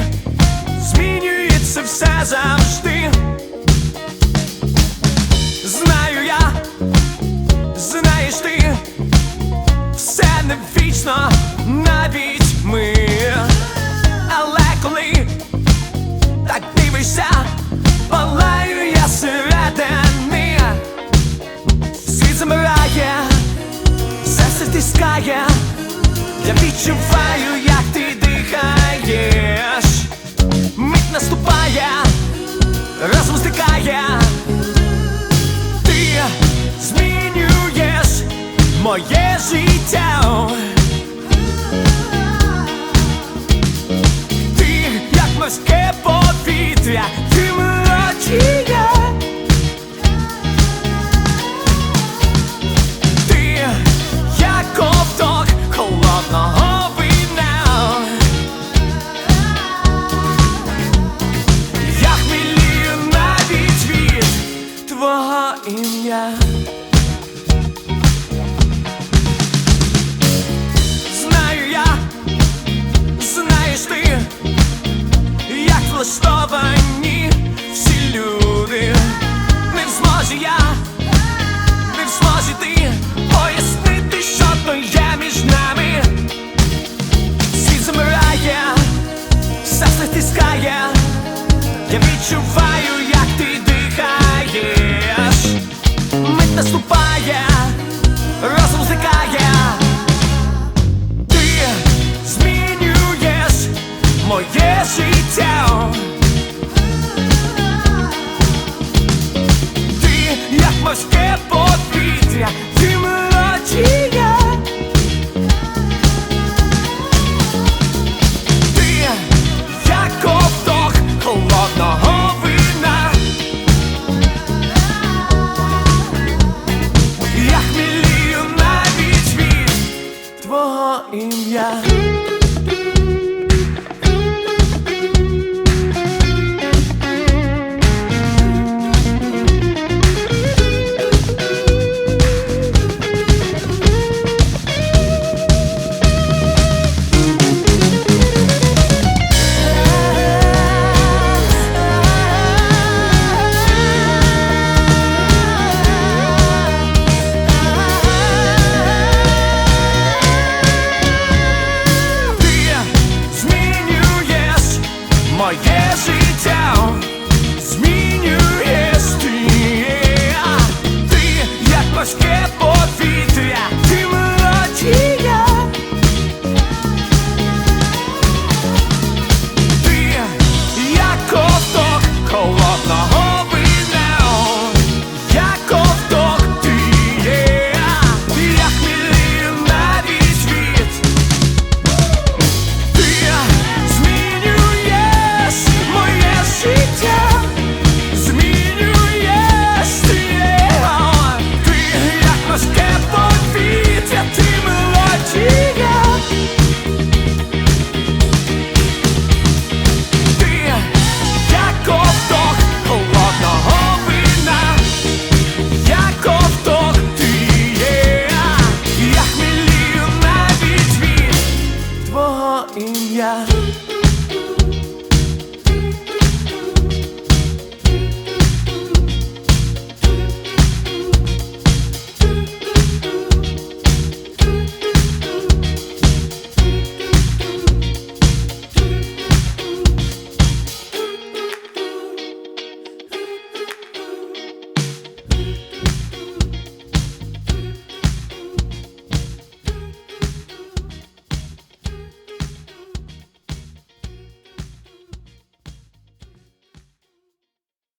змінюється все завжди. Знаю я, знаєш ти, все не вічно, навіть ми. Але коли так дивишся, палаю я середини. Світ замирає, серце стискає, я відчуваю, як ти дихаєш. Мить наступає, розум стикає. Ти змінюєш моє життя. Ти, як морське повітря, ти мелодія. Ти, як ковток холодного вина. Я хмелію навіть від твого ім'я. Знаю я, знаєш ти, як влаштовані всі люди. Не зможу я, не зможу ти пояснити, що то є між нами. Світ замирає, серце стискає, я відчуваю, як ти дихаєш. Мить наступає, розум зникає. Ти змінюєш моє життя. Ти, як морське повітря, ти мелодія. Ти, як ковток холодного вина. Я хмелію навіть від твого ім'я. Моє життя змінюєш ти. Ти, як морське повітря, ти мелодія. Ти, як ковток холодного вина. Як ковток ти є. Я хмелію навіть від. Ти змінюєш моє життя, змінюєш ти. Ти, як морське повітря, ти мелодія. Ти, як ковток холодного вина. Як ковток ти є. Я хмелію навіть від твого ім'я.